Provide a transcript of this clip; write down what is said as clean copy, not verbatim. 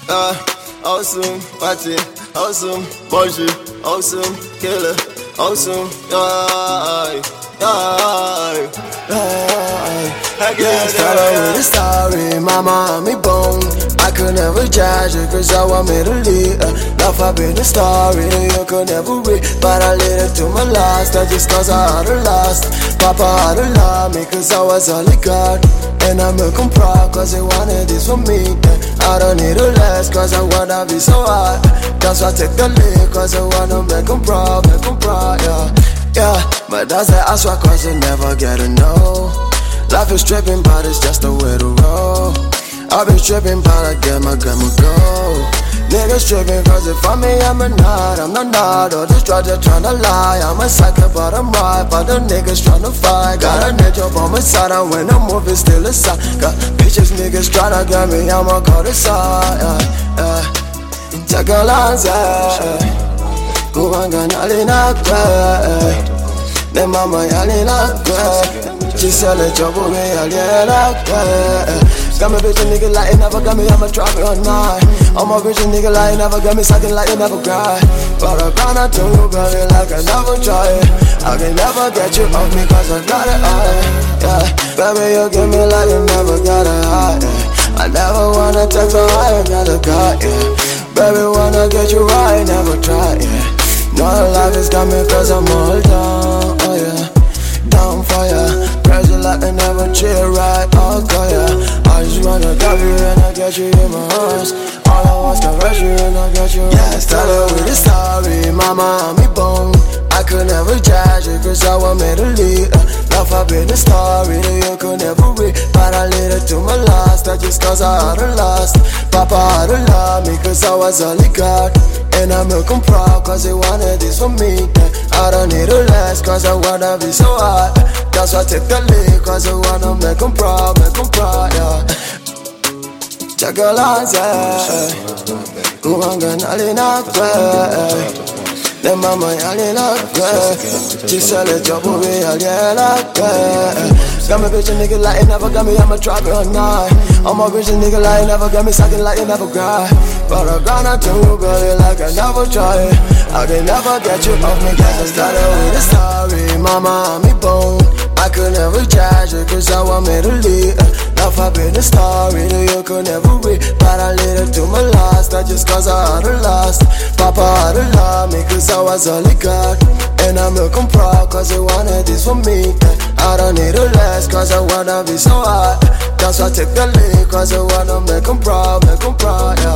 Awesome, party, awesome, bonjour, awesome, killer, awesome, Yeah, started with a story, mama, me bone. I could never judge it, cause I want me to lead. Love I've been a story, you could never read. But I let it to my last, just cause I had a lost. Papa had to love me, cause I was all he got. And I make him proud, cause he wanted this for me. I don't need a less, cause I wanna be so hot. That's why I take the lead, cause I wanna make him proud, yeah. Yeah, but that's the answer, cause you never get to know. Life is tripping, but it's just the way to roll. I've been tripping, but I get my gun, go. Niggas tripping, cause if I'm me, I'm not. Or just tryna lie. I'm a psycho, but I'm right. But the niggas tryna fight. Got a net job on my side, and when the movie still aside. Got bitches, niggas tryna get me, I'ma call the side. Take a lance, Kuwanga nalina kwe. Ne mama yalina kwe. Chisele chobu me yalina kwe. Got me bitch nigga like it never got me, I'ma drop it all night. I'm a bitch nigga like it never got me, sucking like it never cry. But I gonna do you baby like I never try it. I can never get you off me cause I got it all, yeah. Baby you give me like you never got it high, yeah. I never wanna take the high, another guy, yeah. Baby wanna get you right, never try, yeah. No life is coming cause I'm all down, oh yeah. Down for ya, crazy like I never chill right, oh god, yeah. I just wanna grab you and I get you in my arms. All I want is to rush you and I get you. Yeah, started with a story, mama, me bone. I could never judge it cause I want me to lead. Love I've been a story that you could never read. But I let it to my last, just cause I had a lost. Papa had to love me cause I was all he got. And I make him proud cause he wanted this for me. I don't need a less cause I wanna be so hot. That's why I take the lead cause I wanna make him proud, yeah. Check your lines, yeah. Kuwanga nalina kwe. Ne mama yalina kwe. Chisele chobu me yalina kwe. Got me bitch nigga like it never got me, I'ma drop it all night. I'm a bitch nigga like it never got me, sucking like it never cry. But I gonna do you baby like I never try it. I can never get you off me cause I started with a story. Mama, me bone. I could never judge it cause I want me to lead. Love I've been a story that you could never read. But I let it to my last, just cause I had a lost. Papa had to love me cause I was all he got. And I make him proud cause he wanted this for me. I don't need a less cause I wanna be so hot. That's why I take the lead cause I wanna make him proud, yeah.